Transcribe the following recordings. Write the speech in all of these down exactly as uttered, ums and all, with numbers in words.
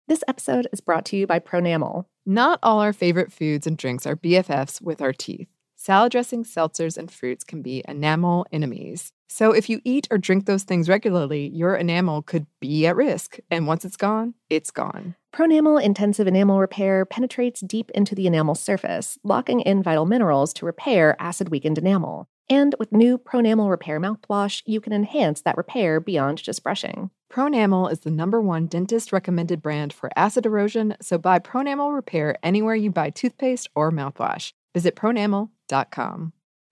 This episode is brought to you by Pronamel. Not all our favorite foods and drinks are B F Fs with our teeth. Salad dressings, seltzers, and fruits can be enamel enemies. So if you eat or drink those things regularly, your enamel could be at risk. And once it's gone, it's gone. Pronamel Intensive Enamel Repair penetrates deep into the enamel surface, locking in vital minerals to repair acid-weakened enamel. And with new Pronamel Repair mouthwash, you can enhance that repair beyond just brushing. Pronamel is the number one dentist-recommended brand for acid erosion, so buy Pronamel Repair anywhere you buy toothpaste or mouthwash. Visit pronamel dot com.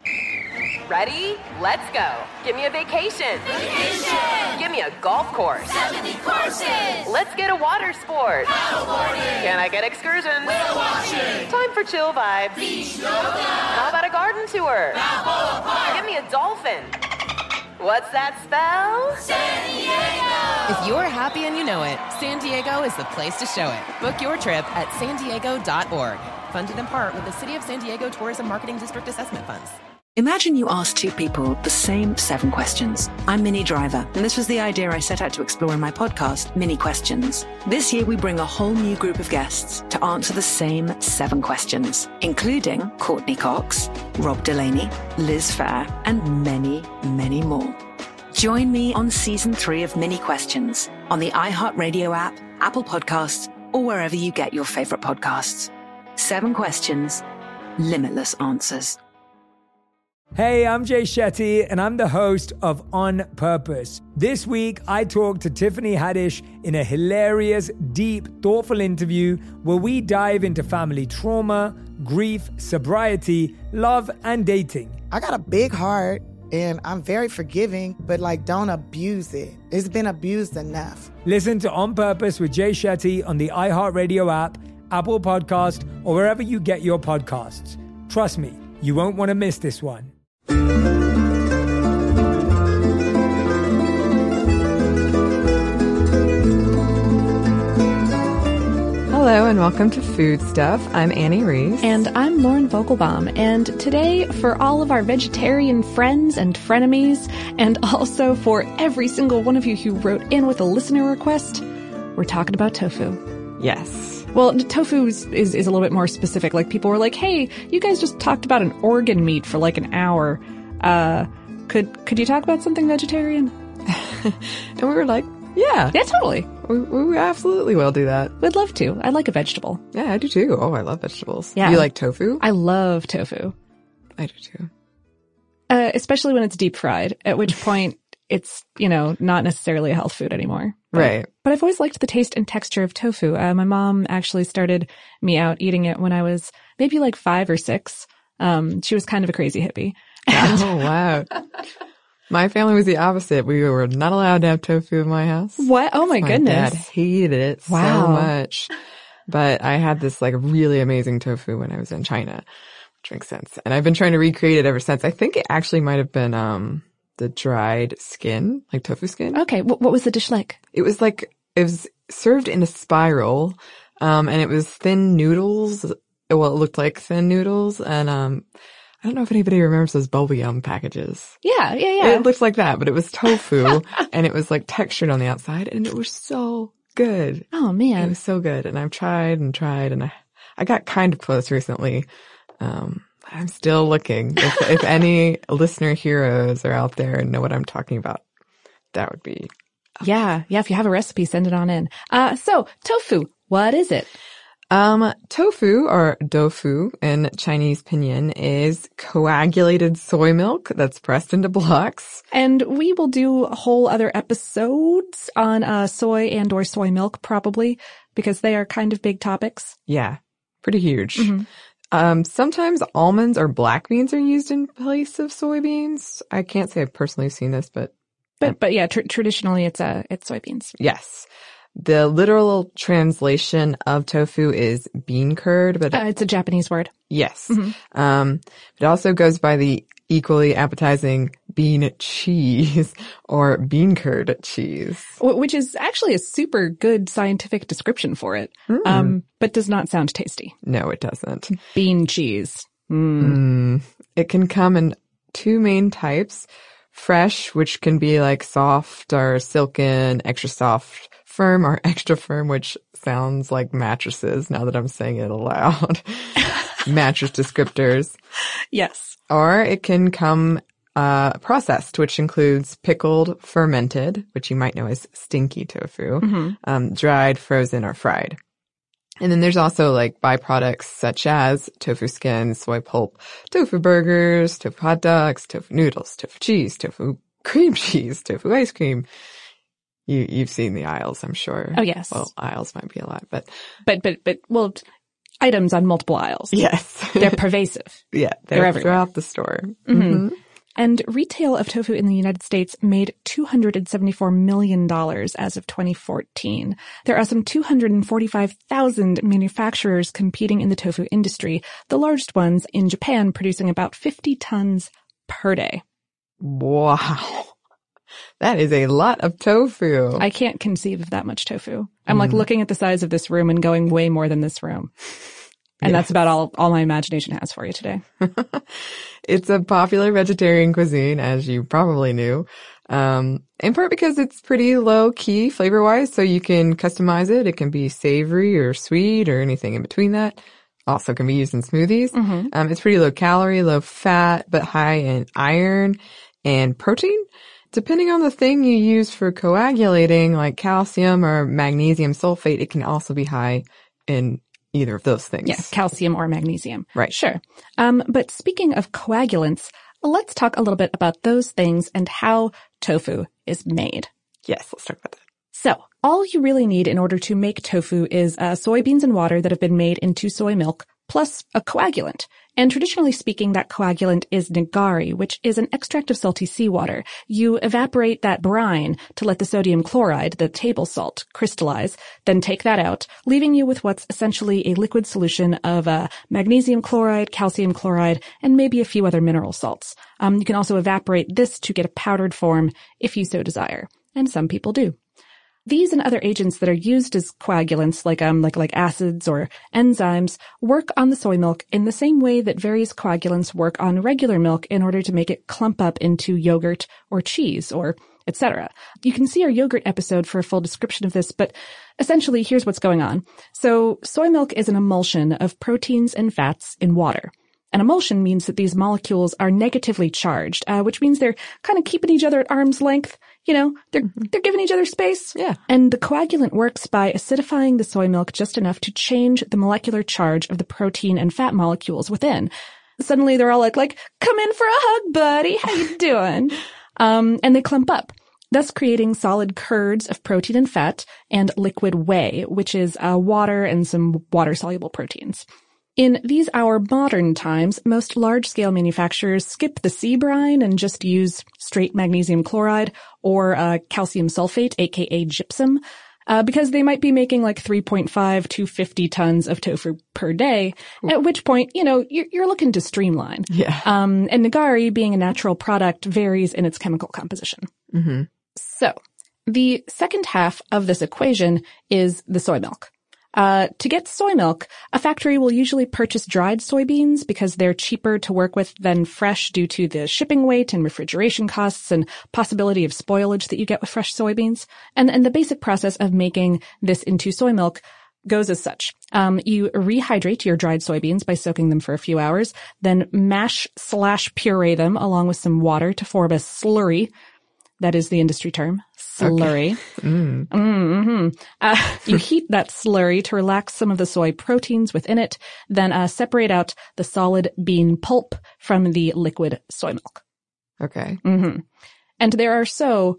Ready? Let's go. Give me a vacation. Vacation! Give me a golf course. seventy courses! Let's get a water sport. Paddleboarding! Can I get excursions? Whale watching! Time for chill vibes. Beach yoga! How about a garden tour? Balboa Park! Give me a dolphin. What's that spell? San Diego! If you're happy and you know it, San Diego is the place to show it. Book your trip at san diego dot org. Funded in part with the City of San Diego Tourism Marketing District Assessment Funds. Imagine you ask two people the same seven questions. I'm Minnie Driver, and this was the idea I set out to explore in my podcast, Minnie Questions. This year, we bring a whole new group of guests to answer the same seven questions, including Courtney Cox, Rob Delaney, Liz Fair, and many, many more. Join me on season three of Minnie Questions on the iHeartRadio app, Apple Podcasts, or wherever you get your favorite podcasts. Seven questions, limitless answers. Hey, I'm Jay Shetty, and I'm the host of On Purpose. This week, I talked to Tiffany Haddish in a hilarious, deep, thoughtful interview where we dive into family trauma, grief, sobriety, love, and dating. I got a big heart, and I'm very forgiving, but, like, don't abuse it. It's been abused enough. Listen to On Purpose with Jay Shetty on the iHeartRadio app, Apple Podcast, or wherever you get your podcasts. Trust me, you won't want to miss this one. Hello and welcome to Food Stuff. I'm Annie Reese. And I'm Lauren Vogelbaum. And today, for all of our vegetarian friends and frenemies, and also for every single one of you who wrote in with a listener request, we're talking about tofu. Yes. Well, tofu is, is, is a little bit more specific. Like, people were like, hey, you guys just talked about an organ meat for like an hour. Uh, could, could you talk about something vegetarian? And we were like, yeah. Yeah, totally. We, we absolutely will do that. We'd love to. I like a vegetable. Yeah, I do too. Oh, I love vegetables. Yeah. You like tofu? I love tofu. I do too. Uh, especially when it's deep fried, at which point it's, you know, not necessarily a health food anymore. But, right. But I've always liked the taste and texture of tofu. Uh, my mom actually started me out eating it when I was maybe like five or six. Um, she was kind of a crazy hippie. And oh, wow. My family was the opposite. We were not allowed to have tofu in my house. What? Oh my, my goodness. Dad hated it Wow. so much. But I had this like really amazing tofu when I was in China, which makes sense. And I've been trying to recreate it ever since. I think it actually might have been, um, the dried skin, like tofu skin. Okay. W- what was the dish like? It was like, it was served in a spiral, um, and it was thin noodles. Well, it looked like thin noodles. And, um, I don't know if anybody remembers those Bubble Yum packages. Yeah, yeah, yeah. It looked like that, but it was tofu and it was like textured on the outside and it was so good. Oh man. It was so good. And I've tried and tried and I, I got kind of close recently. Um, I'm still looking. If, if any listener heroes are out there and know what I'm talking about, that would be. Yeah. Yeah. If you have a recipe, send it on in. Uh, so tofu, what is it? Um, tofu, or doufu in Chinese pinyin, is coagulated soy milk that's pressed into blocks. And we will do whole other episodes on uh, soy and or soy milk, probably, because they are kind of big topics. Yeah, pretty huge. Mm-hmm. Um, sometimes almonds or black beans are used in place of soybeans. I can't say I've personally seen this, but but but yeah, tr- traditionally it's uh it's soybeans. Yes. The literal translation of tofu is bean curd, but uh, it's a Japanese word. Yes. Mm-hmm. Um, it also goes by the equally appetizing bean cheese or bean curd cheese, which is actually a super good scientific description for it, mm. um, but does not sound tasty. No, it doesn't. Bean cheese. Mm. Mm. It can come in two main types: fresh, which can be like soft or silken, extra soft firm or extra firm, which sounds like mattresses now that I'm saying it aloud. Mattress descriptors. Yes. Or it can come uh processed, which includes pickled, fermented, which you might know as stinky tofu, Mm-hmm. um, dried, frozen, or fried. And then there's also like byproducts such as tofu skin, soy pulp, tofu burgers, tofu hot dogs, tofu noodles, tofu cheese, tofu cream cheese, tofu ice cream. You, you've seen the aisles, I'm sure. Oh, yes. Well, aisles might be a lot, but. But, but, but, well, t- items on multiple aisles. Yes. They're pervasive. Yeah. They're, They're everywhere. throughout the store. Mm-hmm. Mm-hmm. And retail of tofu in the United States made two hundred seventy-four million dollars as of twenty fourteen. There are some two hundred forty-five thousand manufacturers competing in the tofu industry, the largest ones in Japan producing about fifty tons per day. Wow. That is a lot of tofu. I can't conceive of that much tofu. I'm mm. like looking at the size of this room and going way more than this room. And yes. That's about all, all my imagination has for you today. It's a popular vegetarian cuisine, as you probably knew, um, in part because it's pretty low-key flavor-wise, so you can customize it. It can be savory or sweet or anything in between that. Also can be used in smoothies. Mm-hmm. Um, it's pretty low-calorie, low-fat, but high in iron and protein. Depending on the thing you use for coagulating, like calcium or magnesium sulfate, it can also be high in either of those things. Yes, calcium or magnesium. Right. Sure. Um, but speaking of coagulants, let's talk a little bit about those things and how tofu is made. Yes, let's talk about that. So, all you really need in order to make tofu is uh, soybeans and water that have been made into soy milk, plus a coagulant. And traditionally speaking, that coagulant is nigari, which is an extract of salty seawater. You evaporate that brine to let the sodium chloride, the table salt, crystallize, then take that out, leaving you with what's essentially a liquid solution of uh, magnesium chloride, calcium chloride, and maybe a few other mineral salts. Um, you can also evaporate this to get a powdered form if you so desire. And some people do. These and other agents that are used as coagulants, like um, like like acids or enzymes, work on the soy milk in the same way that various coagulants work on regular milk in order to make it clump up into yogurt or cheese or et cetera. You can see our yogurt episode for a full description of this, but essentially, here's what's going on. So, soy milk is an emulsion of proteins and fats in water. An emulsion means that these molecules are negatively charged, uh, which means they're kind of keeping each other at arm's length. You know, they're, mm-hmm. they're giving each other space. Yeah. And the coagulant works by acidifying the soy milk just enough to change the molecular charge of the protein and fat molecules within. Suddenly they're all like, like, come in for a hug, buddy. How you doing? um, and they clump up, thus creating solid curds of protein and fat and liquid whey, which is uh, water and some water-soluble proteins. In these our modern times, most large-scale manufacturers skip the sea brine and just use straight magnesium chloride or uh, calcium sulfate, aka gypsum, uh, because they might be making like three point five to fifty tons of tofu per day, at which point, you know, you're, you're looking to streamline. Yeah. Um, and nigari, being a natural product, varies in its chemical composition. Mm-hmm. So, the second half of this equation is the soy milk. Uh, to get soy milk, a factory will usually purchase dried soybeans because they're cheaper to work with than fresh due to the shipping weight and refrigeration costs and possibility of spoilage that you get with fresh soybeans. And, and the basic process of making this into soy milk goes as such. Um, you rehydrate your dried soybeans by soaking them for a few hours, then mash slash puree them along with some water to form a slurry. That is the industry term, slurry. Okay. Mm. Mm-hmm. Uh, you heat that slurry to relax some of the soy proteins within it, then uh, separate out the solid bean pulp from the liquid soy milk. Okay. Mm-hmm. And there are so,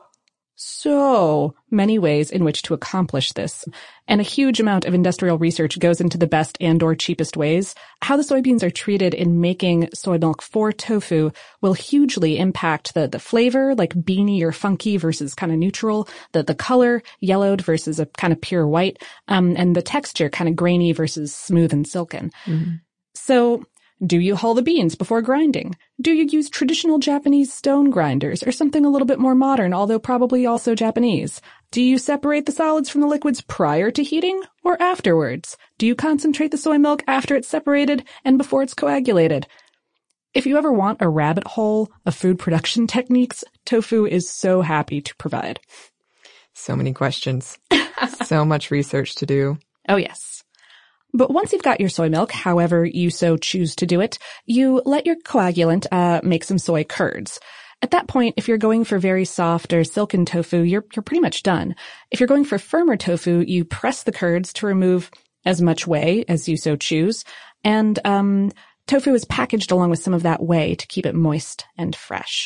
so many ways in which to accomplish this. And a huge amount of industrial research goes into the best and or cheapest ways. How the soybeans are treated in making soy milk for tofu will hugely impact the, the flavor, like beany or funky versus kind of neutral, the, the color, yellowed versus a kind of pure white, um, and the texture, kind of grainy versus smooth and silken. Mm-hmm. So, do you hull the beans before grinding? Do you use traditional Japanese stone grinders or something a little bit more modern, although probably also Japanese? Do you separate the solids from the liquids prior to heating or afterwards? Do you concentrate the soy milk after it's separated and before it's coagulated? If you ever want a rabbit hole of food production techniques, tofu is so happy to provide. So many questions. So much research to do. Oh, yes. But once you've got your soy milk, however you so choose to do it, you let your coagulant uh, make some soy curds. At that point, if you're going for very soft or silken tofu, you're you're pretty much done. If you're going for firmer tofu, you press the curds to remove as much whey as you so choose. And um, tofu is packaged along with some of that whey to keep it moist and fresh.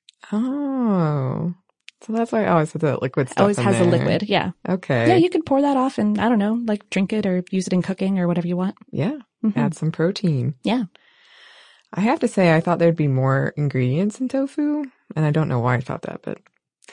Oh, so that's why I always have the liquid stuff. Always in has there. a liquid, yeah. Okay. Yeah, you could pour that off and, I don't know, like drink it or use it in cooking or whatever you want. Yeah, Mm-hmm. add some protein. Yeah. I have to say, I thought there'd be more ingredients in tofu, and I don't know why I thought that, but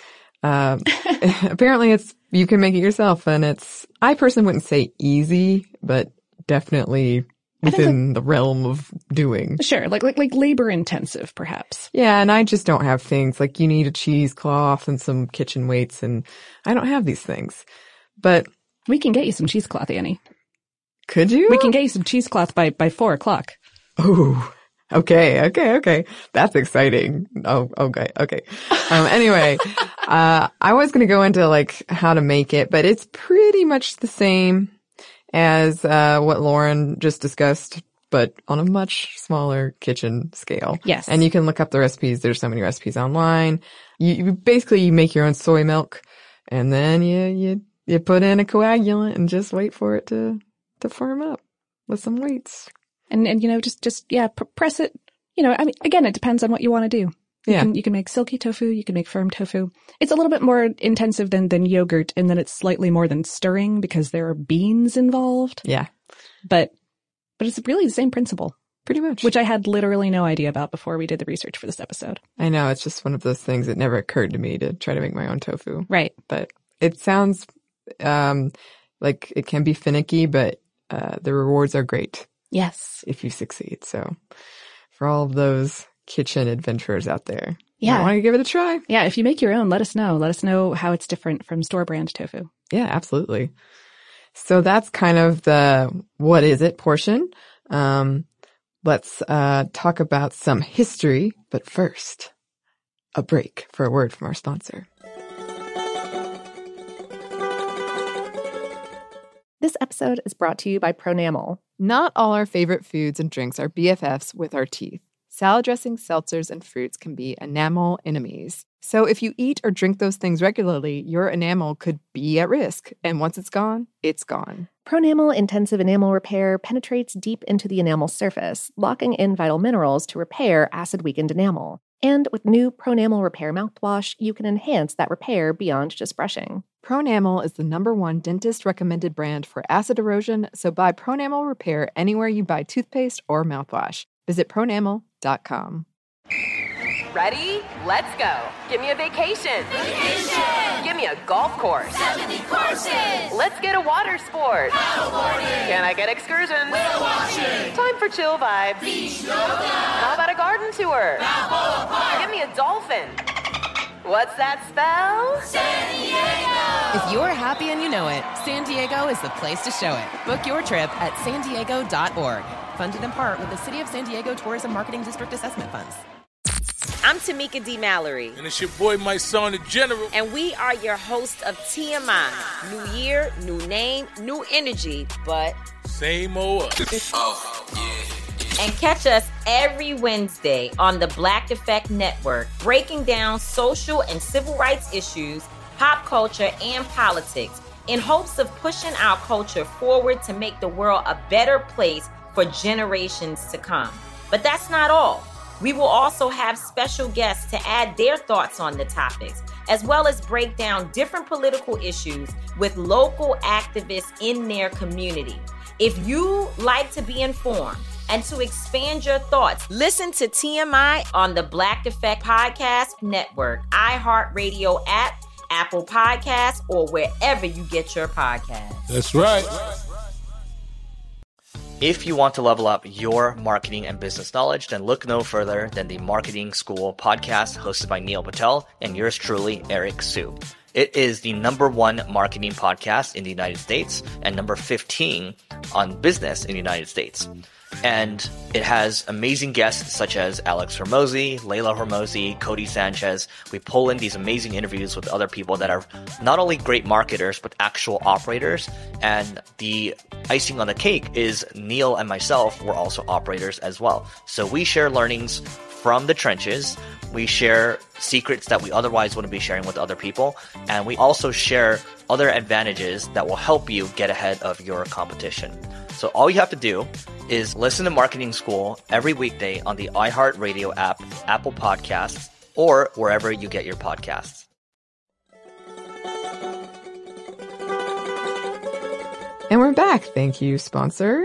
um, apparently it's you can make it yourself, and it's I personally wouldn't say easy, but definitely within like, the realm of doing. Sure, like like like labor intensive, perhaps. Yeah, and I just don't have things like you need a cheesecloth and some kitchen weights, and I don't have these things. But we can get you some cheesecloth, Annie. Could you? We can get you some cheesecloth by by four o'clock. Oh. Okay, okay, okay. That's exciting. Oh, okay, okay. Um, anyway, uh, I was going to go into like how to make it, but it's pretty much the same as, uh, what Lauren just discussed, but on a much smaller kitchen scale. Yes. And you can look up the recipes. There's so many recipes online. You, you basically, you make your own soy milk and then you, you, you put in a coagulant and just wait for it to, to firm up with some weights. And, and, you know, just, just, yeah, pr- press it. You know, I mean, again, it depends on what you want to do. You yeah. Can, you can make silky tofu. You can make firm tofu. It's a little bit more intensive than, than yogurt in that it's slightly more than stirring because there are beans involved. Yeah. But, but it's really the same principle. Pretty much. Which I had literally no idea about before we did the research for this episode. I know. It's just one of those things that never occurred to me to try to make my own tofu. Right. But it sounds, um, like it can be finicky, but, uh, the rewards are great. Yes. If you succeed. So for all of those kitchen adventurers out there, yeah, I want to give it a try. Yeah. If you make your own, let us know. Let us know how it's different from store brand tofu. Yeah, absolutely. So that's kind of the what is it portion. Um, let's uh, talk about some history. But first, a break for a word from our sponsor. This episode is brought to you by Pronamel. Not all our favorite foods and drinks are B F Fs with our teeth. Salad dressings, seltzers, and fruits can be enamel enemies. So if you eat or drink those things regularly, your enamel could be at risk. And once it's gone, it's gone. Pronamel Intensive Enamel Repair penetrates deep into the enamel surface, locking in vital minerals to repair acid-weakened enamel. And with new Pronamel Repair mouthwash, you can enhance that repair beyond just brushing. Pronamel is the number one dentist-recommended brand for acid erosion, so buy Pronamel Repair anywhere you buy toothpaste or mouthwash. Visit pronamel dot com. Ready? Let's go. Give me a vacation. Vacation! Give me a golf course. seventy courses! Let's get a water sport. Paddleboarding! Can I get excursions? Whale watching! Time for chill vibes. Beach yoga! How about a garden tour? Balboa Park! Give me a dolphin. What's that spell? San Diego! If you're happy and you know it, San Diego is the place to show it. Book your trip at san diego dot org. Funded in part with the City of San Diego Tourism Marketing District Assessment Funds. I'm Tamika D. Mallory. And it's your boy, my son, the General. And we are your hosts of T M I. New year, new name, new energy, but same old. Oh, yeah. And catch us every Wednesday on the Black Effect Network, breaking down social and civil rights issues, pop culture, and politics in hopes of pushing our culture forward to make the world a better place for generations to come. But that's not all. We will also have special guests to add their thoughts on the topics, as well as break down different political issues with local activists in their community. If you like to be informed and to expand your thoughts, listen to T M I on the Black Effect Podcast Network, iHeartRadio app, Apple Podcasts, or wherever you get your podcasts. That's right. If you want to level up your marketing and business knowledge, then look no further than the Marketing School podcast hosted by Neil Patel and yours truly, Eric Su. It is the number one marketing podcast in the United States and number fifteen on business in the United States. And it has amazing guests such as Alex Hormozi, Layla Hormozi, Cody Sanchez. We pull in these amazing interviews with other people that are not only great marketers, but actual operators. And the icing on the cake is Neil and myself were also operators as well. So we share learnings from the trenches. We share secrets that we otherwise wouldn't be sharing with other people. And we also share other advantages that will help you get ahead of your competition. So all you have to do is listen to Marketing School every weekday on the iHeartRadio app, Apple Podcasts, or wherever you get your podcasts. And we're back. Thank you, sponsor.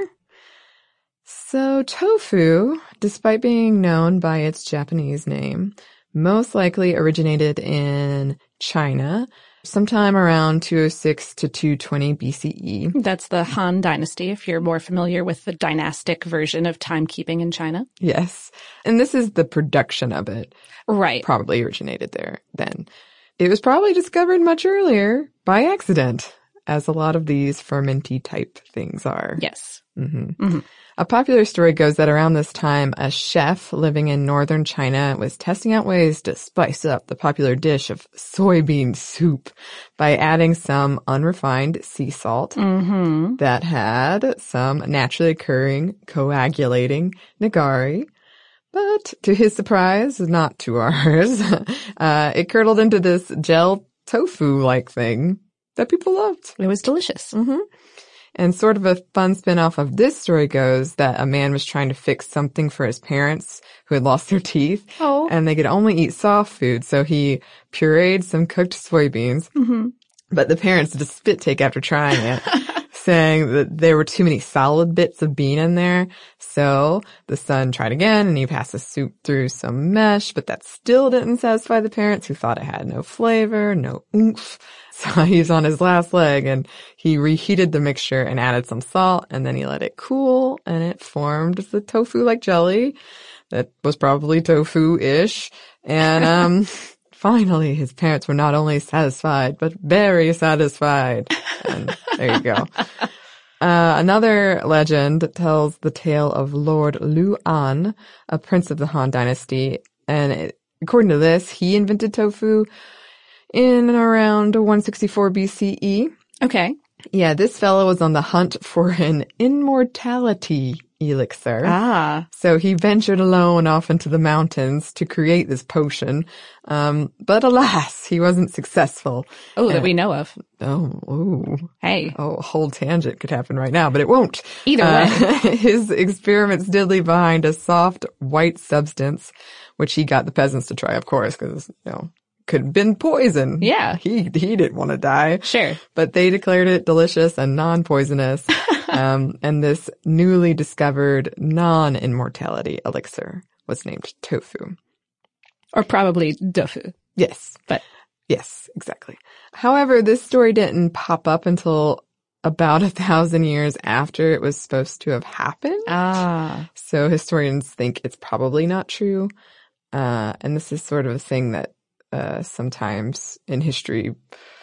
So tofu, despite being known by its Japanese name, most likely originated in China sometime around two oh six to two twenty B C E. That's the Han Dynasty, if you're more familiar with the dynastic version of timekeeping in China. Yes. And this is the production of it. Right. Probably originated there then. It was probably discovered much earlier by accident, as a lot of these fermenty type things are. Yes. Mm-hmm. Mm-hmm. A popular story goes that around this time, a chef living in northern China was testing out ways to spice up the popular dish of soybean soup by adding some unrefined sea salt mm-hmm. that had some naturally occurring coagulating nigari. But to his surprise, not to ours, uh, it curdled into this gel tofu-like thing that people loved. It was delicious. Mm-hmm. And sort of a fun spin-off of this story goes that a man was trying to fix something for his parents who had lost their teeth. Oh. And they could only eat soft food, so he pureed some cooked soybeans. Mm-hmm. But the parents did a spit take after trying it, saying that there were too many solid bits of bean in there. So the son tried again, and he passed the soup through some mesh, but that still didn't satisfy the parents, who thought it had no flavor, no oomph. So he's on his last leg, and he reheated the mixture and added some salt, and then he let it cool, and it formed the tofu-like jelly that was probably tofu-ish. And um finally, his parents were not only satisfied, but very satisfied. And there you go. Uh, another legend tells the tale of Lord Lu An, a prince of the Han Dynasty, and it, according to this, he invented tofu in and around one sixty-four B C E. Okay. Yeah, this fellow was on the hunt for an immortality elixir. Ah. So he ventured alone off into the mountains to create this potion. Um, but alas, he wasn't successful. Oh, and, that we know of. Oh, ooh. Hey. Oh, a whole tangent could happen right now, but it won't. Either uh, way. His experiments did leave behind a soft white substance, which he got the peasants to try, of course, because, you know, could have been poison. Yeah. He, he didn't want to die. Sure. But they declared it delicious and non-poisonous. um, and this newly discovered non-immortality elixir was named tofu. Or probably tofu. Yes. But. Yes, exactly. However, this story didn't pop up until about a thousand years after it was supposed to have happened. Ah. So historians think it's probably not true. Uh, and this is sort of a thing that Uh, sometimes in history,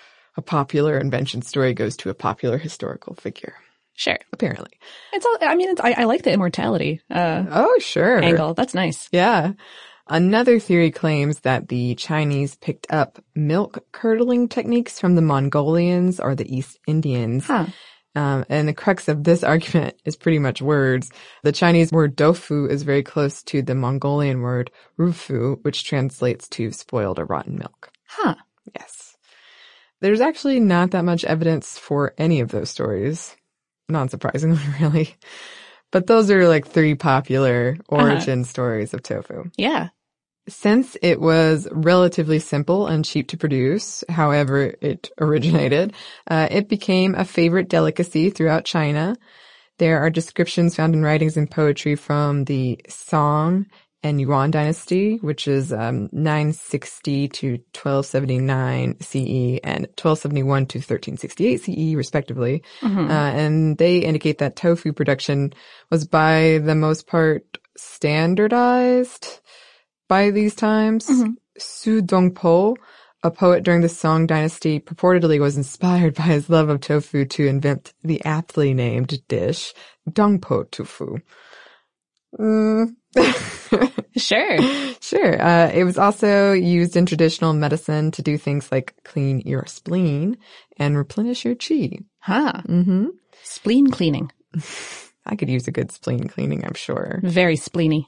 a popular invention story goes to a popular historical figure. Sure. Apparently. It's all, I mean, it's, I, I like the immortality, uh, oh, sure. angle. That's nice. Yeah. Another theory claims that the Chinese picked up milk curdling techniques from the Mongolians or the East Indians. Huh. Um, and the crux of this argument is pretty much words. The Chinese word dofu is very close to the Mongolian word rufu, which translates to spoiled or rotten milk. Huh. Yes. There's actually not that much evidence for any of those stories. Non-surprisingly, really. But those are like three popular origin uh-huh. stories of tofu. Yeah. Since it was relatively simple and cheap to produce, however it originated, uh, it became a favorite delicacy throughout China. There are descriptions found in writings and poetry from the Song and Yuan dynasty, which is um, nine sixty to twelve seventy-nine C E and twelve seventy-one to thirteen sixty-eight C E, respectively. Mm-hmm. Uh, and they indicate that tofu production was by the most part standardized by these times. Mm-hmm. Su Dongpo a poet during the Song dynasty, purportedly was inspired by his love of tofu to invent the aptly named dish, dongpo tofu. Mm. Sure. Sure. Uh, it was also used in traditional medicine to do things like clean your spleen and replenish your qi. Huh. Mm-hmm. Spleen cleaning. I could use a good spleen cleaning, I'm sure. Very spleeny.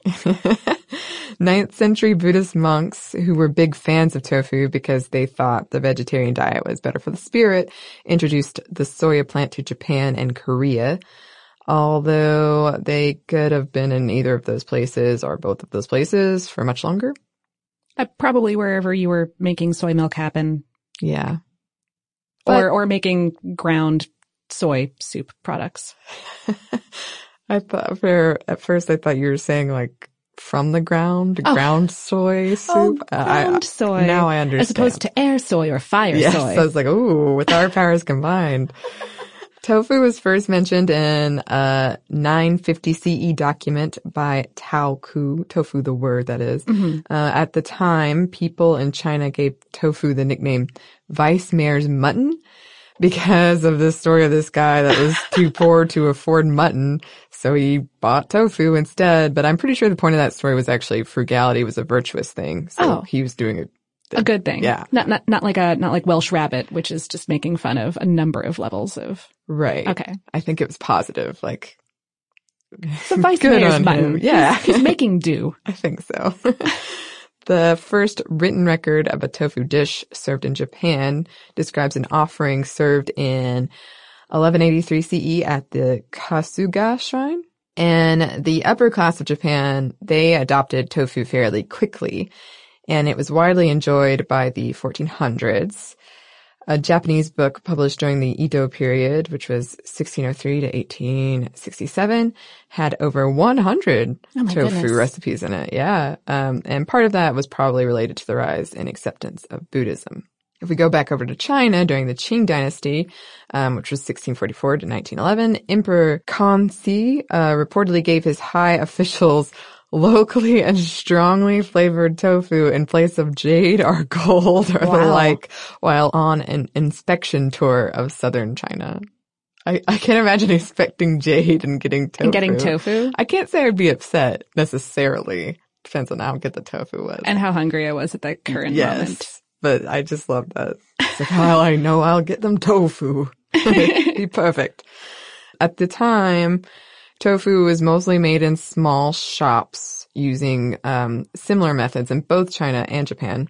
ninth century Buddhist monks who were big fans of tofu because they thought the vegetarian diet was better for the spirit introduced the soya plant to Japan and Korea, although they could have been in either of those places or both of those places for much longer. Uh, probably wherever you were making soy milk happen. Yeah. Or, But- or making ground soy soup products. I thought for, at first I thought you were saying like from the ground, Oh. ground soy soup. Oh, Uh, I- ground soy. Now I understand. As opposed to air soy or fire Yes, soy. I was like, ooh, with our powers combined. Tofu was first mentioned in a nine fifty C E document by Tao Ku, tofu the word that is. Mm-hmm. Uh, at the time, people in China gave tofu the nickname Vice Mayor's Mutton because of the story of this guy that was too poor to afford mutton, so he bought tofu instead. But I'm pretty sure the point of that story was actually frugality was a virtuous thing, so Oh. he was doing it. A good thing. Yeah. Not, not, not like a, not like Welsh rabbit, which is just making fun of a number of levels of. Right. Okay. I think it was positive, like. The vice Good mayor's on mutton. him. Yeah. He's, he's making do. I think so. The first written record of a tofu dish served in Japan describes an offering served in eleven eighty-three C E at the Kasuga Shrine. And the upper class of Japan, they adopted tofu fairly quickly, and it was widely enjoyed by the fourteen hundreds. A Japanese book published during the Edo period, which was sixteen oh three to eighteen sixty-seven, had over one hundred Oh my tofu goodness. recipes in it. Yeah. Um, and part of that was probably related to the rise in acceptance of Buddhism. If we go back over to China during the Qing dynasty, um, which was sixteen forty-four to nineteen eleven, Emperor Kangxi uh, reportedly gave his high officials locally and strongly flavored tofu in place of jade or gold or the Wow. like while on an inspection tour of southern China. I, I can't imagine expecting jade and getting tofu. And getting tofu. I can't say I'd be upset necessarily. Depends on how good the tofu was. And how hungry I was at that current yes, moment. but I just love that. It's like, oh, I know I'll get them tofu. Be perfect. At the time, tofu was mostly made in small shops using um, similar methods in both China and Japan,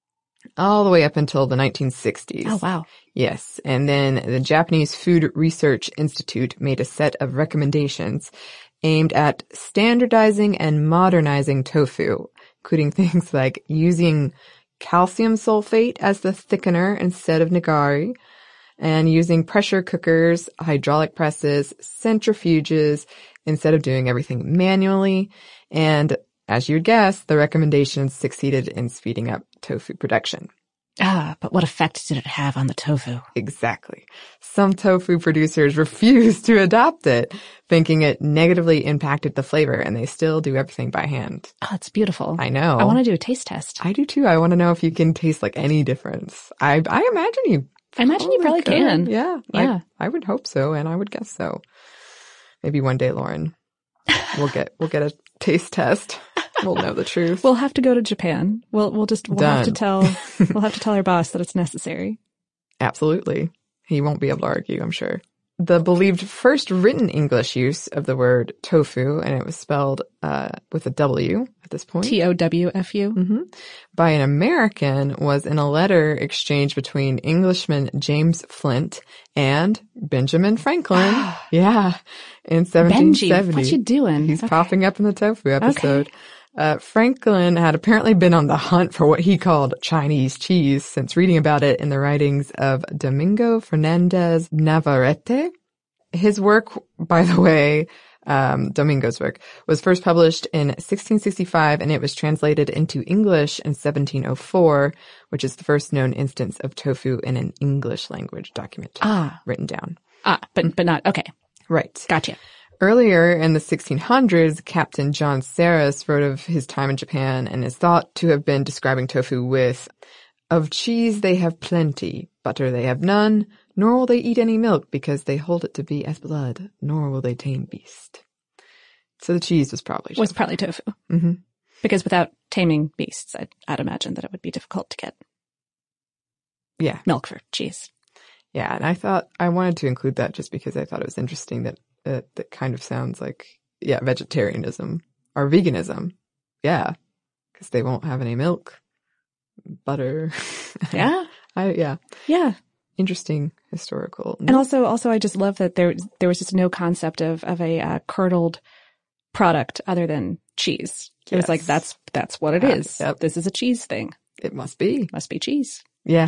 all the way up until the nineteen sixties. Oh, wow. Yes. And then the Japanese Food Research Institute made a set of recommendations aimed at standardizing and modernizing tofu, including things like using calcium sulfate as the thickener instead of nigari, and using pressure cookers, hydraulic presses, centrifuges instead of doing everything manually. And as you'd guess, the recommendations succeeded in speeding up tofu production. Ah, but what effect did it have on the tofu? Exactly. Some tofu producers refused to adopt it, thinking it negatively impacted the flavor, and they still do everything by hand. Oh, it's beautiful. I know. I want to do a taste test. I do too. I want to know if you can taste like any difference. I I imagine you. I imagine you probably could. can. Yeah. Yeah. I, I would hope so, and I would guess so. Maybe one day, Lauren, we'll get we'll get a taste test. We'll know the truth. We'll have to go to Japan. We'll we'll just we'll have to Done. tell we'll have to tell our boss that it's necessary. Absolutely. He won't be able to argue, I'm sure. The believed first written English use of the word tofu, and it was spelled uh, with a W at this point. T O W F U. Mm-hmm. By an American was in a letter exchanged between Englishman James Flint and Benjamin Franklin. Yeah. In seventeen seventy. Benji, what you doing? He's Okay. popping up in the tofu episode. Okay. Uh, Franklin had apparently been on the hunt for what he called Chinese cheese since reading about it in the writings of Domingo Fernandez Navarrete. His work, by the way, um, Domingo's work, was first published in sixteen sixty-five, and it was translated into English in seventeen oh four, which is the first known instance of tofu in an English language document Ah. written down. Ah, but but not okay. Right. Gotcha. Earlier in the sixteen hundreds, Captain John Saris wrote of his time in Japan and is thought to have been describing tofu with Of cheese they have plenty, butter they have none, nor will they eat any milk because they hold it to be as blood, nor will they tame beast. So the cheese was probably tofu. Was probably tofu. Mm-hmm. Because without taming beasts, I'd, I'd imagine that it would be difficult to get yeah. milk for cheese. Yeah, and I thought I wanted to include that just because I thought it was interesting that uh, that kind of sounds like, yeah, vegetarianism or veganism. Yeah, because they won't have any milk, butter. Yeah. I, yeah. Yeah. Interesting historical. And also, also, I just love that there, there was just no concept of, of a uh, curdled product other than cheese. It yes. was like, that's, that's what it uh, is. Yep. This is a cheese thing. It must be. Must be cheese. Yeah.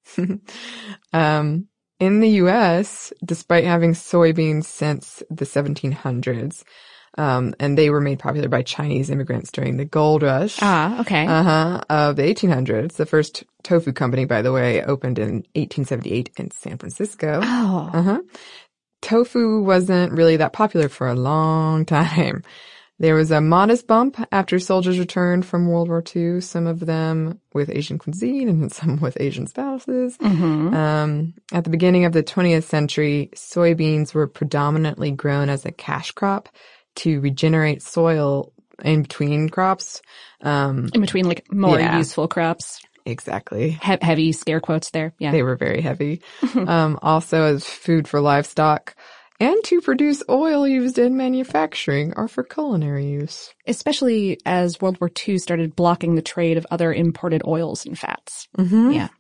um, in the U S, despite having soybeans since the seventeen hundreds, um, and they were made popular by Chinese immigrants during the gold rush. Ah, okay. Uh-huh. Of the eighteen hundreds. The first tofu company, by the way, opened in eighteen seventy-eight in San Francisco. Oh. Uh-huh. Tofu wasn't really that popular for a long time. There was a modest bump after soldiers returned from World War Two, some of them with Asian cuisine and some with Asian spouses. Mm-hmm. Um, at the beginning of the twentieth century, soybeans were predominantly grown as a cash crop to regenerate soil in between crops. Um, in between, like, more yeah. useful crops. Exactly. He- heavy scare quotes there. Yeah. They were very heavy. um, also as food for livestock. And to produce oil used in manufacturing or for culinary use. Especially as World War Two started blocking the trade of other imported oils and fats. Mm-hmm. Yeah.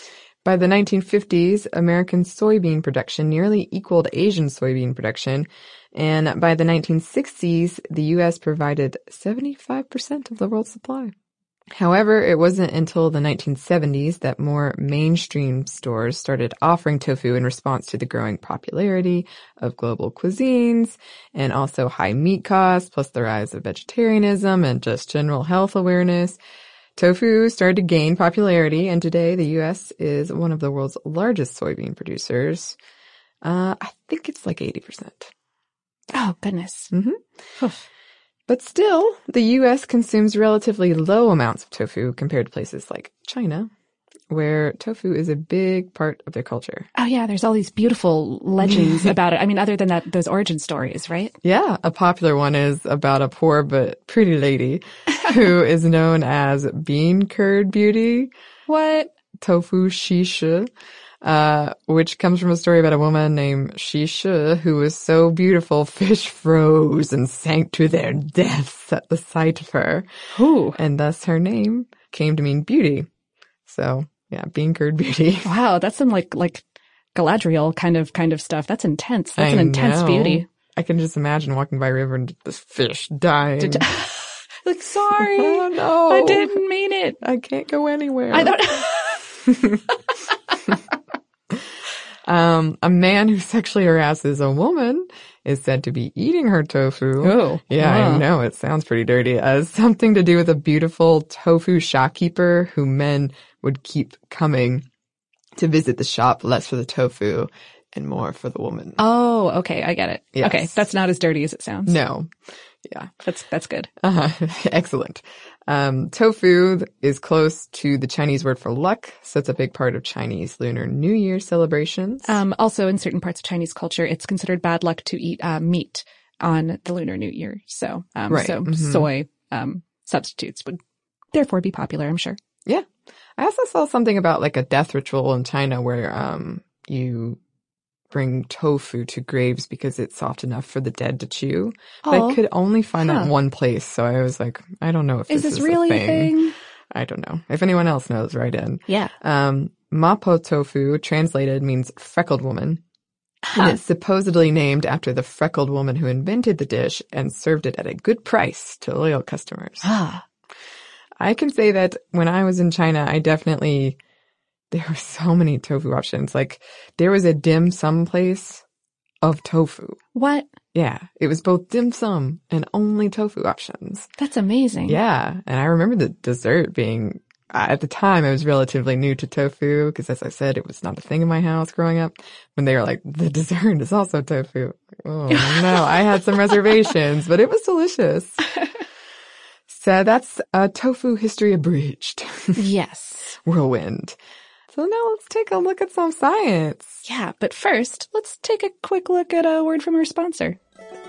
By the nineteen fifties, American soybean production nearly equaled Asian soybean production. And by the nineteen sixties, the U S provided seventy-five percent of the world's supply. However, it wasn't until the nineteen seventies that more mainstream stores started offering tofu in response to the growing popularity of global cuisines and also high meat costs, plus the rise of vegetarianism and just general health awareness. Tofu started to gain popularity, and today the U S is one of the world's largest soybean producers. Uh, I think it's like eighty percent. Oh, goodness. Mm-hmm. But still, the U S consumes relatively low amounts of tofu compared to places like China, where tofu is a big part of their culture. Oh, yeah. There's all these beautiful legends about it. I mean, other than that, those origin stories, right? Yeah. A popular one is about a poor but pretty lady who is known as Bean Curd Beauty. What? Tofu Shisha. Uh, which comes from a story about a woman named Shisha who was so beautiful, fish froze and sank to their deaths at the sight of her. Ooh. And thus her name came to mean beauty. So, yeah, Bean Curd Beauty. Wow, that's some like, like Galadriel kind of, kind of stuff. That's intense. That's I an intense know. beauty. I can just imagine walking by a river and this fish dying. Did, like, sorry. Oh, no. I didn't mean it. I can't go anywhere. I don't Um, a man who sexually harasses a woman is said to be eating her tofu. Oh. Yeah, wow. I know. It sounds pretty dirty. It has something to do with a beautiful tofu shopkeeper who men would keep coming to visit the shop, less for the tofu and more for the woman. Oh, okay. I get it. Yes. Okay. That's not as dirty as it sounds. No. Yeah. That's, that's good. Uh-huh. Excellent. Um, tofu is close to the Chinese word for luck, so it's a big part of Chinese Lunar New Year celebrations. Um, also in certain parts of Chinese culture, it's considered bad luck to eat, uh, meat on the Lunar New Year. So, um, right. so mm-hmm. soy, um, substitutes would therefore be popular, I'm sure. Yeah. I also saw something about like a death ritual in China where, um, you bring tofu to graves because it's soft enough for the dead to chew. But Oh, I could only find huh. that in one place, so I was like, I don't know if Is this this is really a a thing. thing? I don't know. If anyone else knows, write in. Yeah. Um, Mapo tofu, translated, means freckled woman. Huh. And it's supposedly named after the freckled woman who invented the dish and served it at a good price to loyal customers. Ah. I can say that when I was in China, I definitely, there were so many tofu options. Like, there was a dim sum place of tofu. What? Yeah. It was both dim sum and only tofu options. That's amazing. Yeah. And I remember the dessert being, at the time, I was relatively new to tofu because, as I said, it was not a thing in my house growing up. When they were like, the dessert is also tofu. Oh, no. I had some reservations, but it was delicious. So that's uh, tofu history abridged. Yes. whirlwind. So now let's take a look at some science. Yeah, but first, let's take a quick look at a word from our sponsor.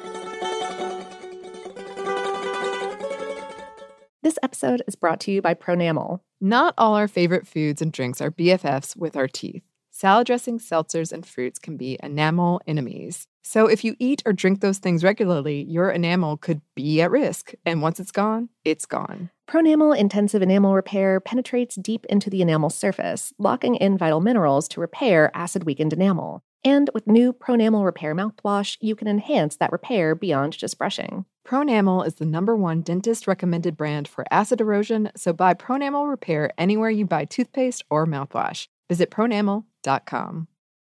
This episode is brought to you by Pronamel. Not all our favorite foods and drinks are B F Fs with our teeth. Salad dressings, seltzers, and fruits can be enamel enemies. So if you eat or drink those things regularly, your enamel could be at risk. And once it's gone, it's gone. Pronamel Intensive Enamel Repair penetrates deep into the enamel surface, locking in vital minerals to repair acid-weakened enamel. And with new Pronamel Repair mouthwash, you can enhance that repair beyond just brushing. Pronamel is the number one dentist-recommended brand for acid erosion, so buy Pronamel Repair anywhere you buy toothpaste or mouthwash. Visit pronamel dot com.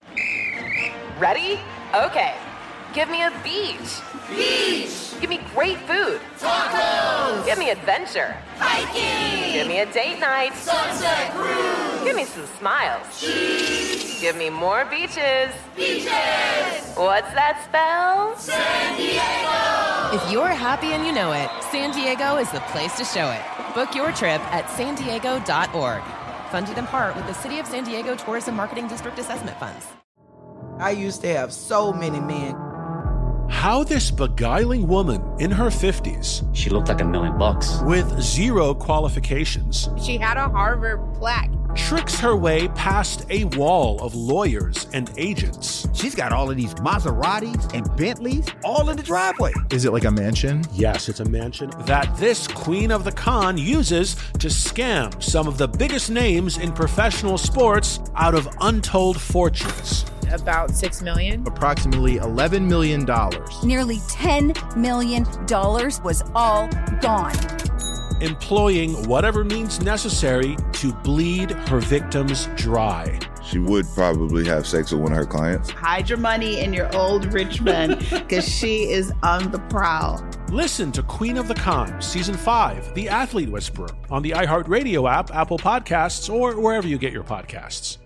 Ready? Okay. Give me a beach. Beach. Give me great food. Tacos. Give me adventure. Hiking. Give me a date night. Sunset cruise. Give me some smiles. Cheese. Give me more beaches. Beaches. What's that spell? San Diego. If you're happy and you know it, San Diego is the place to show it. Book your trip at san diego dot org. Funded in part with the City of San Diego Tourism Marketing District Assessment Funds. I used to have so many men. How this beguiling woman in her fifties, she looked like a million bucks, with zero qualifications, she had a Harvard plaque, tricks her way past a wall of lawyers and agents. She's got all of these Maseratis and Bentleys all in the driveway. Is it like a mansion? Yes, it's a mansion that this queen of the con uses to scam some of the biggest names in professional sports out of untold fortunes. About six million dollars. Approximately eleven million dollars. Nearly ten million dollars was all gone. Employing whatever means necessary to bleed her victims dry. She would probably have sex with one of her clients. Hide your money in your old rich man, because she is on the prowl. Listen to Queen of the Con, Season five, The Athlete Whisperer, on the iHeartRadio app, Apple Podcasts, or wherever you get your podcasts.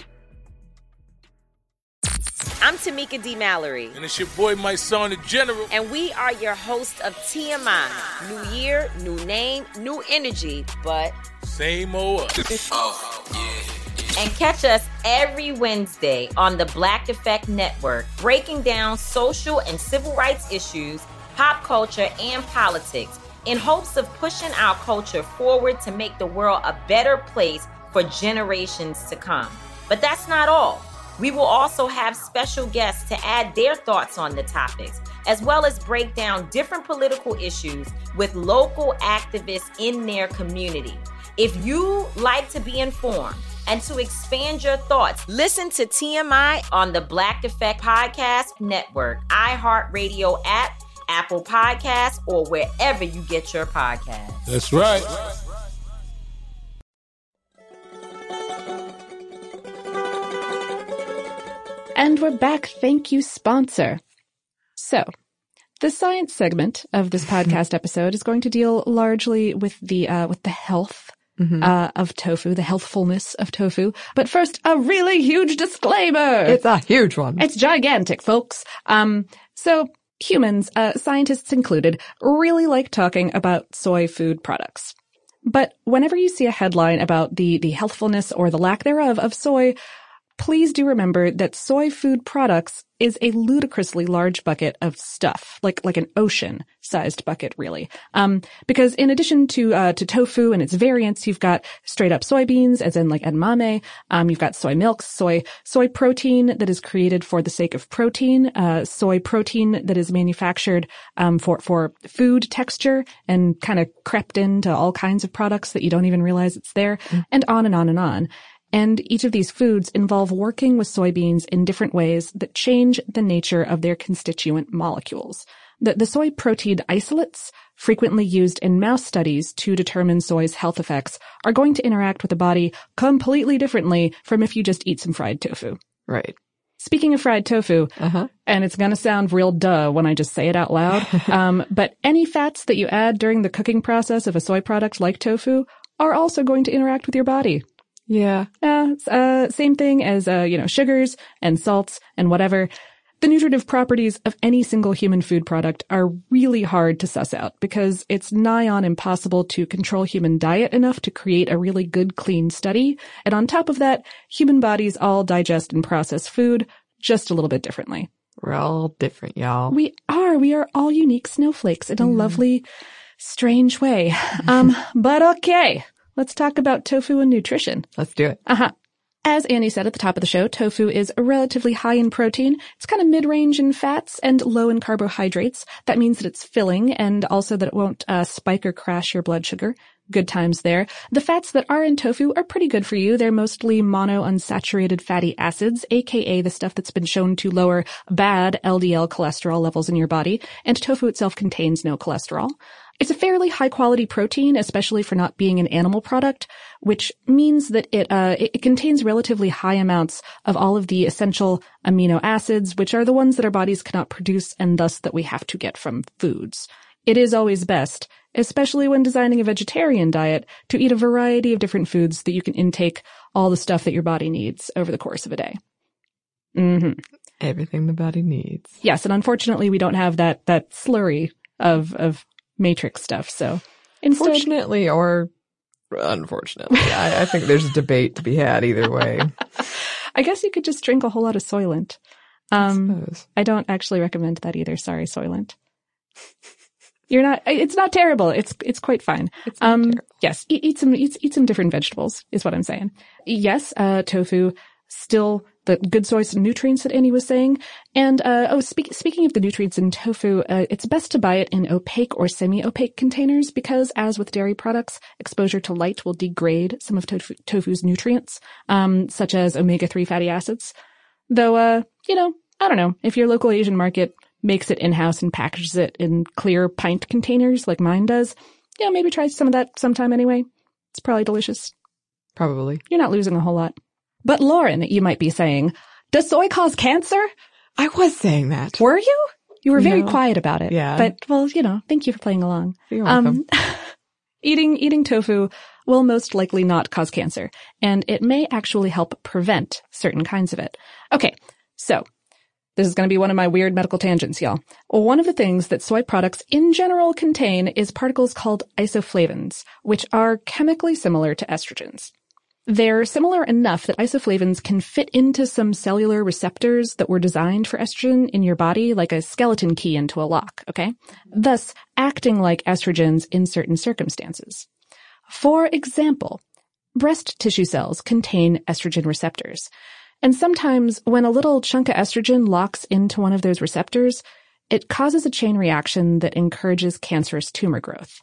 I'm Tamika D. Mallory. And it's your boy, my son, the General. And we are your hosts of T M I. New year, new name, new energy, but same old. Oh, yeah. And catch us every Wednesday on the Black Effect Network, breaking down social and civil rights issues, pop culture, and politics in hopes of pushing our culture forward to make the world a better place for generations to come. But that's not all. We will also have special guests to add their thoughts on the topics, as well as break down different political issues with local activists in their community. If you like to be informed and to expand your thoughts, listen to T M I on the Black Effect Podcast Network, iHeartRadio app, Apple Podcasts, or wherever you get your podcasts. That's right. And we're back. Thank you, sponsor. So, the science segment of this podcast episode is going to deal largely with the uh, with the health mm-hmm. uh, of tofu, the healthfulness of tofu. But first, a really huge disclaimer. It's a huge one. It's gigantic, folks. Um, so humans, uh, scientists included, really like talking about soy food products. But whenever you see a headline about the the healthfulness or the lack thereof of soy, please do remember that soy food products is a ludicrously large bucket of stuff, like like an ocean-sized bucket, really. Um, because in addition to uh, to tofu and its variants, you've got straight-up soybeans, as in like edamame. Um, you've got soy milk, soy soy protein that is created for the sake of protein, uh, soy protein that is manufactured um, for for food texture and kind of crept into all kinds of products that you don't even realize it's there, mm. and on and on and on. And each of these foods involve working with soybeans in different ways that change the nature of their constituent molecules. The, the soy protein isolates, frequently used in mouse studies to determine soy's health effects, are going to interact with the body completely differently from if you just eat some fried tofu. Right. Speaking of fried tofu, uh-huh. and it's going to sound real duh when I just say it out loud, um, but any fats that you add during the cooking process of a soy product like tofu are also going to interact with your body. Yeah. Uh, uh, same thing as, uh, you know, sugars and salts and whatever. The nutritive properties of any single human food product are really hard to suss out because it's nigh on impossible to control human diet enough to create a really good, clean study. And on top of that, human bodies all digest and process food just a little bit differently. We're all different, y'all. We are. We are all unique snowflakes in a mm. lovely, strange way. Um, but okay, let's talk about tofu and nutrition. Let's do it. Uh-huh. As Annie said at the top of the show, tofu is relatively high in protein. It's kind of mid-range in fats and low in carbohydrates. That means that it's filling and also that it won't uh, spike or crash your blood sugar. Good times there. The fats that are in tofu are pretty good for you. They're mostly monounsaturated fatty acids, aka the stuff that's been shown to lower bad L D L cholesterol levels in your body, and tofu itself contains no cholesterol. It's a fairly high-quality protein, especially for not being an animal product, which means that it, uh, it, it contains relatively high amounts of all of the essential amino acids, which are the ones that our bodies cannot produce and thus that we have to get from foods. It is always best, especially when designing a vegetarian diet, to eat a variety of different foods so that you can intake all the stuff that your body needs over the course of a day. Mm-hmm. Everything the body needs. Yes, and unfortunately we don't have that, that slurry of, of Matrix stuff, so instead... Fortunately or unfortunately, I, I think there's a debate to be had either way. I guess you could just drink a whole lot of Soylent. Um, I suppose. I don't actually recommend that either. Sorry, Soylent. You're not, it's not terrible. It's, it's quite fine. It's not um, terrible. Yes, eat, eat some, eat, eat some different vegetables is what I'm saying. Yes, uh, tofu, still the good source of nutrients that Annie was saying. And, uh, oh, speak, speaking of the nutrients in tofu, uh, it's best to buy it in opaque or semi-opaque containers because, as with dairy products, exposure to light will degrade some of tofu, tofu's nutrients, um, such as omega three fatty acids. Though, uh, you know, I don't know, if your local Asian market makes it in-house and packages it in clear pint containers like mine does, yeah, maybe try some of that sometime anyway. It's probably delicious. Probably. You're not losing a whole lot. But Lauren, you might be saying, does soy cause cancer? I was saying that. Were you? You were very No. quiet about it. Yeah. But, well, you know, thank you for playing along. You're welcome. Um, eating, eating tofu will most likely not cause cancer, and it may actually help prevent certain kinds of it. Okay, so this is going to be one of my weird medical tangents, y'all. One of the things that soy products in general contain is particles called isoflavones, which are chemically similar to estrogens. They're similar enough that isoflavones can fit into some cellular receptors that were designed for estrogen in your body, like a skeleton key into a lock, okay? Thus, acting like estrogens in certain circumstances. For example, breast tissue cells contain estrogen receptors. And sometimes when a little chunk of estrogen locks into one of those receptors, it causes a chain reaction that encourages cancerous tumor growth.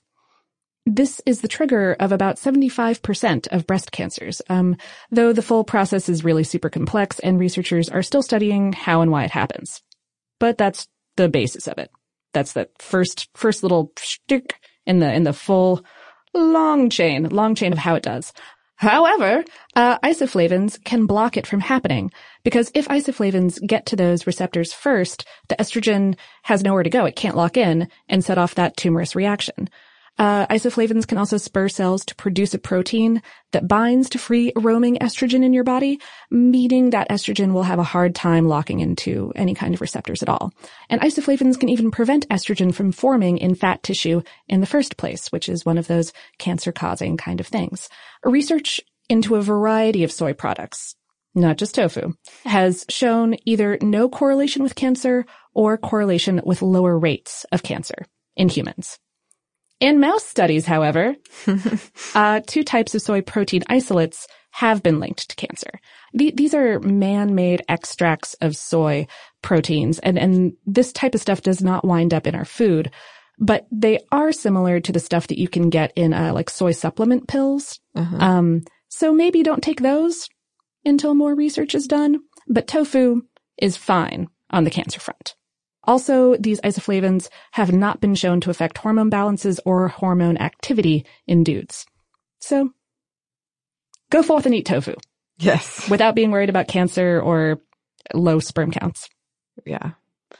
This is the trigger of about seventy-five percent of breast cancers, um, though the full process is really super complex and researchers are still studying how and why it happens. But that's the basis of it. That's the first, first little shtick in the, in the full long chain, long chain of how it does. However, uh, isoflavones can block it from happening because if isoflavones get to those receptors first, the estrogen has nowhere to go. It can't lock in and set off that tumorous reaction. Uh, isoflavones can also spur cells to produce a protein that binds to free roaming estrogen in your body, meaning that estrogen will have a hard time locking into any kind of receptors at all. And isoflavones can even prevent estrogen from forming in fat tissue in the first place, which is one of those cancer-causing kind of things. Research into a variety of soy products, not just tofu, has shown either no correlation with cancer or correlation with lower rates of cancer in humans. In mouse studies, however, uh, two types of soy protein isolates have been linked to cancer. The, these are man-made extracts of soy proteins, and, and this type of stuff does not wind up in our food, but they are similar to the stuff that you can get in uh, like soy supplement pills. Uh-huh. Um, so maybe don't take those until more research is done, but tofu is fine on the cancer front. Also, these isoflavones have not been shown to affect hormone balances or hormone activity in dudes. So, go forth and eat tofu. Yes. Without being worried about cancer or low sperm counts. Yeah.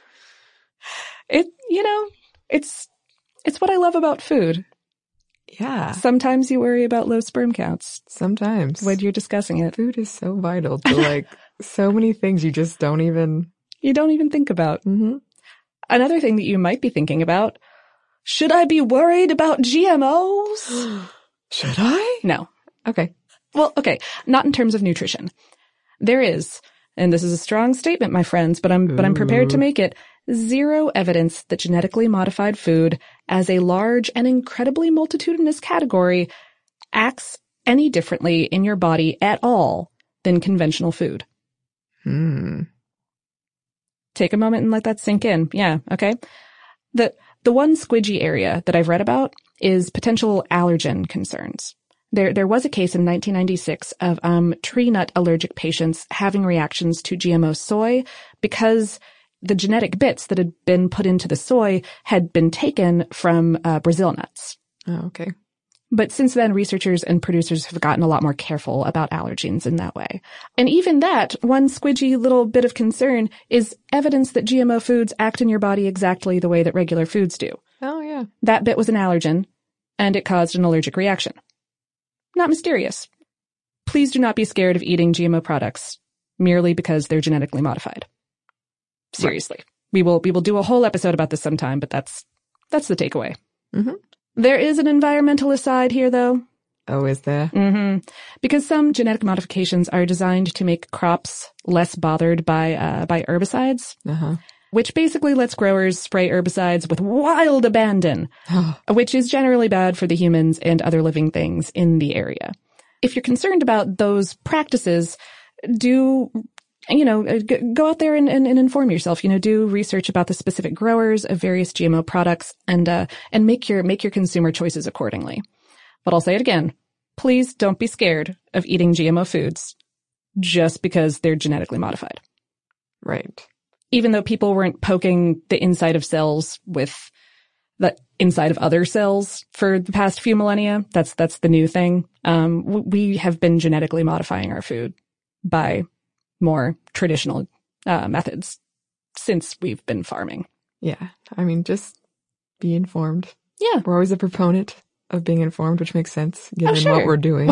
It, you know, it's, it's what I love about food. Yeah. Sometimes you worry about low sperm counts. Sometimes. When you're discussing it. Food is so vital to like so many things you just don't even you don't even think about. Mm-hmm. Another thing that you might be thinking about, should I be worried about G M Os? Should I? No. Okay. Well, okay, not in terms of nutrition. There is, and this is a strong statement, my friends, but I'm, but I'm prepared to make it, zero evidence that genetically modified food as a large and incredibly multitudinous category acts any differently in your body at all than conventional food. Hmm. Take a moment and let that sink in. Yeah, okay. The, the one squidgy area that I've read about is potential allergen concerns. There, there was a case in nineteen ninety-six of, um, tree nut allergic patients having reactions to G M O soy because the genetic bits that had been put into the soy had been taken from, uh, Brazil nuts. Oh, okay. But since then, researchers and producers have gotten a lot more careful about allergens in that way. And even that, one squidgy little bit of concern is evidence that G M O foods act in your body exactly the way that regular foods do. Oh, yeah. That bit was an allergen, and it caused an allergic reaction. Not mysterious. Please do not be scared of eating G M O products merely because they're genetically modified. Seriously. Right. We will, we will do a whole episode about this sometime, but that's, that's the takeaway. Mm-hmm. There is an environmental aside here, though. Oh, is there? Mm-hmm. Because some genetic modifications are designed to make crops less bothered by, uh, by herbicides. Uh-huh. Which basically lets growers spray herbicides with wild abandon, which is generally bad for the humans and other living things in the area. If you're concerned about those practices, do, you know, go out there and, and, and inform yourself, you know, do research about the specific growers of various G M O products and, uh, and make your, make your consumer choices accordingly. But I'll say it again. Please don't be scared of eating G M O foods just because they're genetically modified. Right. Even though people weren't poking the inside of cells with the inside of other cells for the past few millennia, that's that's the new thing. Um, we have been genetically modifying our food by more traditional uh, methods since we've been farming. Yeah. I mean, just be informed. Yeah. We're always a proponent of being informed, which makes sense given oh, sure. what we're doing.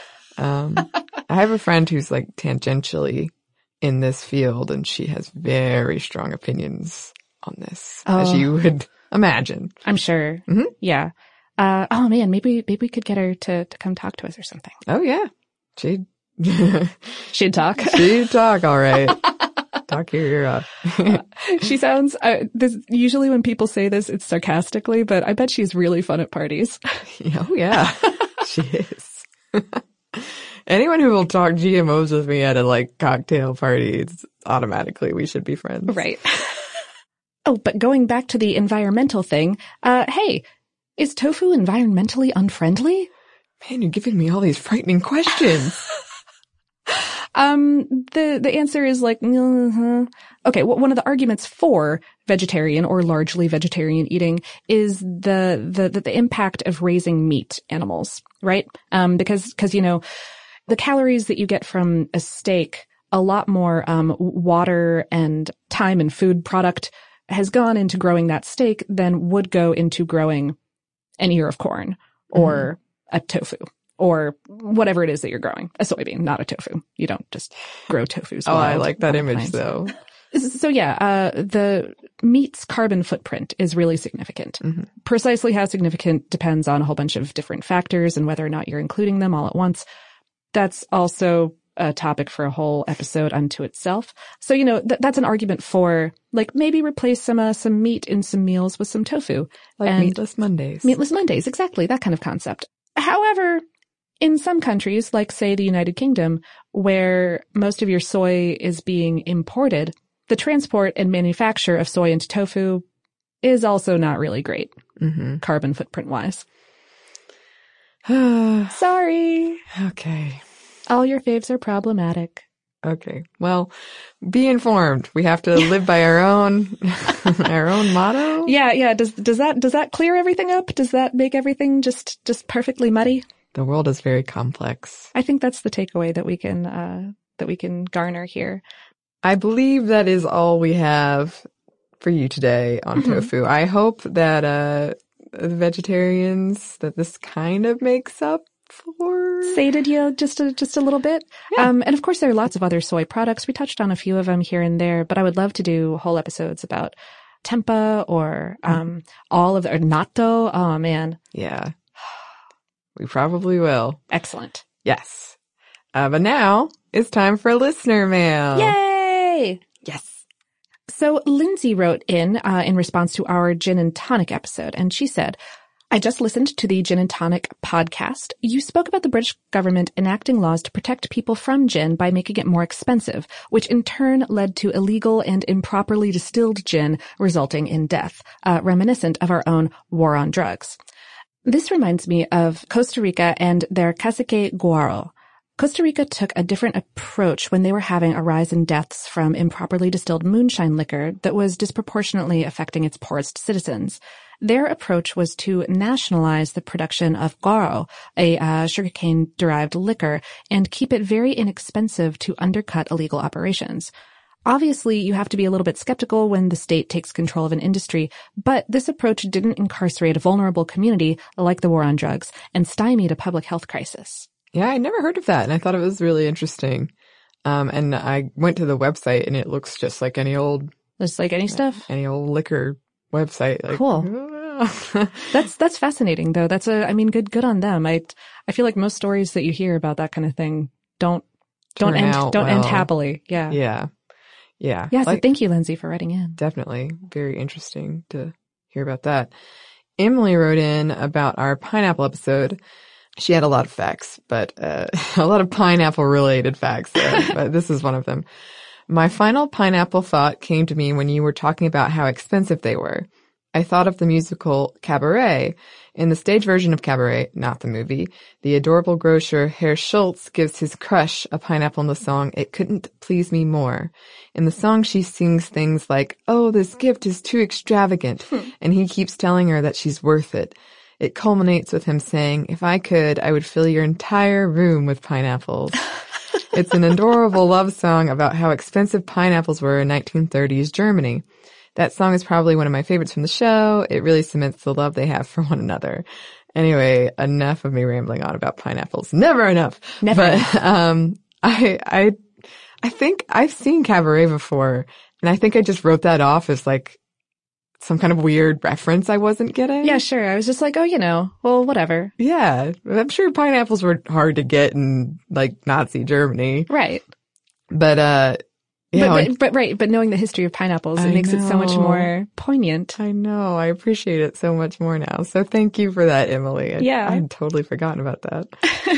um, I have a friend who's like tangentially in this field, and she has very strong opinions on this, oh. as you would imagine. I'm sure. Mm-hmm. Yeah. Uh, oh man, maybe, maybe we could get her to, to come talk to us or something. Oh yeah. She'd, she'd talk. She'd talk. All right. Talk your ear off. uh, she sounds, uh, this, usually when people say this, it's sarcastically, but I bet she's really fun at parties. Oh yeah. She is. Anyone who will talk G M Os with me at a, like, cocktail party, it's automatically we should be friends. Right. Oh, but going back to the environmental thing, uh, hey, is tofu environmentally unfriendly? Man, you're giving me all these frightening questions. um, the, the answer is like, uh-huh. Okay, well, one of the arguments for vegetarian or largely vegetarian eating is the, the, the, the impact of raising meat animals, right? Um, because, cause, you know, the calories that you get from a steak, a lot more um water and time and food product has gone into growing that steak than would go into growing an ear of corn or mm-hmm. a tofu or whatever it is that you're growing. A soybean, not a tofu. You don't just grow tofu. Oh, I like that image times. though. So yeah, uh the meat's carbon footprint is really significant. Mm-hmm. Precisely how significant depends on a whole bunch of different factors and whether or not you're including them all at once. That's also a topic for a whole episode unto itself. So, you know, th- that's an argument for, like, maybe replace some, uh, some meat in some meals with some tofu. Like and Meatless Mondays. Meatless Mondays, exactly. That kind of concept. However, in some countries, like, say, the United Kingdom, where most of your soy is being imported, the transport and manufacture of soy into tofu is also not really great, mm-hmm. carbon footprint-wise. Sorry. Okay. All your faves are problematic. Okay. Well, be informed. We have to live by our own, our own motto. Yeah, yeah. Does, does that, does that clear everything up? Does that make everything just, just perfectly muddy? The world is very complex. I think that's the takeaway that we can, uh, that we can garner here. I believe that is all we have for you today on mm-hmm. tofu. I hope that, uh, the vegetarians, that this kind of makes up for sated you just a, just a little bit. Yeah. Um, and of course, there are lots of other soy products. We touched on a few of them here and there, but I would love to do whole episodes about tempeh or um, all of the, or natto. Oh, man. Yeah. We probably will. Excellent. Yes. Uh, but now it's time for listener mail. Yay! Yes. So Lindsay wrote in uh, in response to our gin and tonic episode, and she said, I just listened to the Gin and Tonic podcast. You spoke about the British government enacting laws to protect people from gin by making it more expensive, which in turn led to illegal and improperly distilled gin resulting in death, uh, reminiscent of our own war on drugs. This reminds me of Costa Rica and their cacique guaro. Costa Rica took a different approach when they were having a rise in deaths from improperly distilled moonshine liquor that was disproportionately affecting its poorest citizens. Their approach was to nationalize the production of guaro, a uh, sugarcane-derived liquor, and keep it very inexpensive to undercut illegal operations. Obviously, you have to be a little bit skeptical when the state takes control of an industry, but this approach didn't incarcerate a vulnerable community like the war on drugs and stymied a public health crisis. Yeah, I never heard of that, and I thought it was really interesting. Um, and I went to the website, and it looks just like any old... Just like any stuff? Any old liquor website. Like, cool. that's that's fascinating, though. That's a, I mean, good good on them. I I feel like most stories that you hear about that kind of thing don't don't Turn end out don't well. end happily. Yeah. Yeah. Yeah. Yeah. So like, thank you, Lindsay, for writing in. Definitely very interesting to hear about that. Emily wrote in about our pineapple episode. She had a lot of facts, but uh, a lot of pineapple related facts. Uh, but this is one of them. My final pineapple thought came to me when you were talking about how expensive they were. I thought of the musical Cabaret. In the stage version of Cabaret, not the movie, the adorable grocer Herr Schultz gives his crush a pineapple in the song It Couldn't Please Me More. In the song, she sings things like, oh, this gift is too extravagant, and he keeps telling her that she's worth it. It culminates with him saying, if I could, I would fill your entire room with pineapples. It's an adorable love song about how expensive pineapples were in nineteen thirties Germany. That song is probably one of my favorites from the show. It really cements the love they have for one another. Anyway, enough of me rambling on about pineapples. Never enough. Never. But, um, I, I, I think I've seen Cabaret before, and I think I just wrote that off as like some kind of weird reference I wasn't getting. Yeah, sure. I was just like, oh, you know, well, whatever. Yeah. I'm sure pineapples were hard to get in like Nazi Germany. Right. But, uh, Yeah, but, but, but right, but knowing the history of pineapples, it I makes it so much know. more poignant. I know. I appreciate it so much more now. So thank you for that, Emily. I, Yeah. I had totally forgotten about that.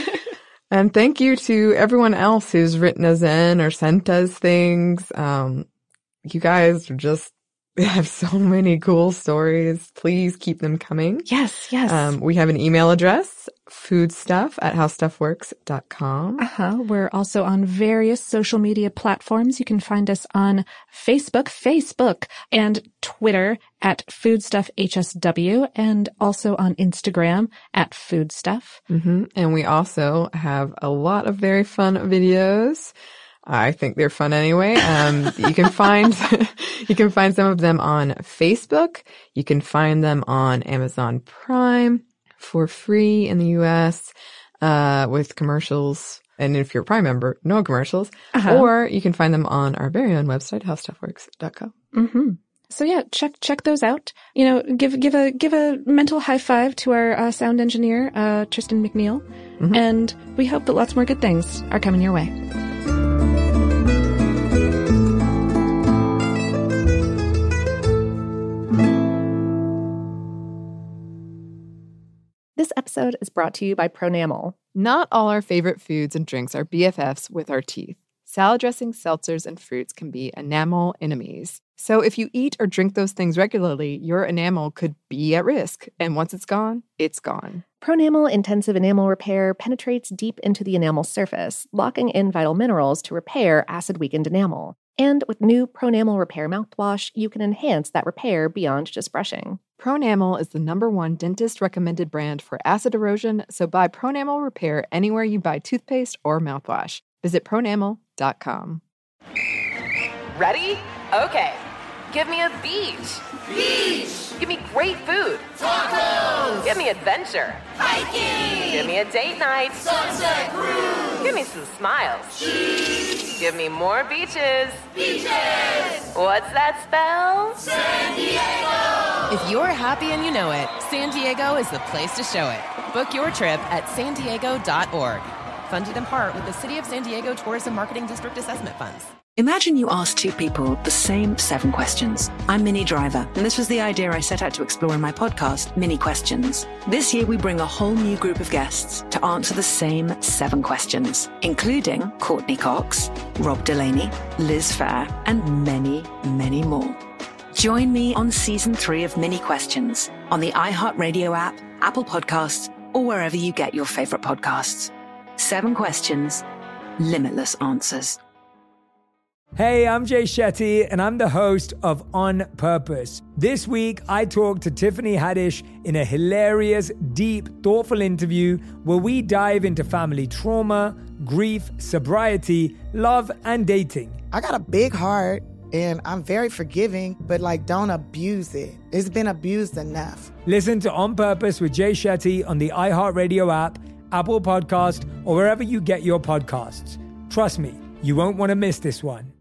And thank you to everyone else who's written us in or sent us things. Um, you guys are just have so many cool stories. Please keep them coming. Yes, yes. Um, we have an email address, foodstuff at howstuffworks dot com. Uh-huh. We're also on various social media platforms. You can find us on Facebook, Facebook, and Twitter at foodstuffhsw, and also on Instagram at foodstuff. Mm-hmm. And we also have a lot of very fun videos. I think they're fun anyway. Um, you can find, you can find some of them on Facebook. You can find them on Amazon Prime for free in the U S, uh, with commercials. And if you're a Prime member, no commercials. Uh-huh. Or you can find them on our very own website, how stuff works dot com. Mm-hmm. So yeah, check, check those out. You know, give, give a, give a mental high five to our uh, sound engineer, uh, Tristan McNeil. Mm-hmm. And we hope that lots more good things are coming your way. This episode is brought to you by Pronamel. Not all our favorite foods and drinks are B F Fs with our teeth. Salad dressings, seltzers, and fruits can be enamel enemies. So if you eat or drink those things regularly, your enamel could be at risk. And once it's gone, it's gone. Pronamel Intensive Enamel Repair penetrates deep into the enamel surface, locking in vital minerals to repair acid-weakened enamel. And with new Pronamel Repair mouthwash, you can enhance that repair beyond just brushing. Pronamel is the number one dentist-recommended brand for acid erosion, so buy Pronamel Repair anywhere you buy toothpaste or mouthwash. Visit pronamel dot com. Ready? Okay. Give me a beach. Beach. Give me great food. Tacos. Give me adventure. Hiking. Give me a date night. Sunset cruise. Give me some smiles. Cheese. Give me more beaches. Beaches. What's that spell? San Diego. If you're happy and you know it, San Diego is the place to show it. Book your trip at san diego dot org. Funded in part with the City of San Diego Tourism Marketing District Assessment Funds. Imagine you ask two people the same seven questions. I'm Minnie Driver, and this was the idea I set out to explore in my podcast, Mini Questions. This year, we bring a whole new group of guests to answer the same seven questions, including Courtney Cox, Rob Delaney, Liz Fair, and many, many more. Join me on season three of Mini Questions on the iHeartRadio app, Apple Podcasts, or wherever you get your favorite podcasts. Seven questions, limitless answers. Hey, I'm Jay Shetty, and I'm the host of On Purpose. This week, I talked to Tiffany Haddish in a hilarious, deep, thoughtful interview where we dive into family trauma, grief, sobriety, love, and dating. I got a big heart, and I'm very forgiving, but like, don't abuse it. It's been abused enough. Listen to On Purpose with Jay Shetty on the iHeartRadio app, Apple Podcast, or wherever you get your podcasts. Trust me, you won't want to miss this one.